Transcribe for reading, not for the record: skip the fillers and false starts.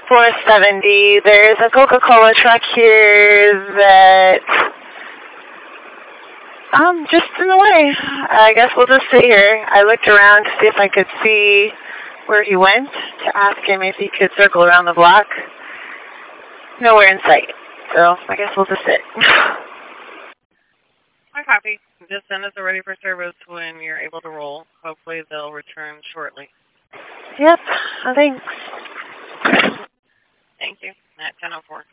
470. There's a Coca-Cola truck here that just in the way. I guess we'll just sit here. I looked around to see if I could see where he went to ask him if he could circle around the block. Nowhere in sight. So I guess we'll just sit. I copy. Just send us a ready for service when you're able to roll. Hopefully they'll return shortly. Yep. Thanks. Thank you. At 10:04.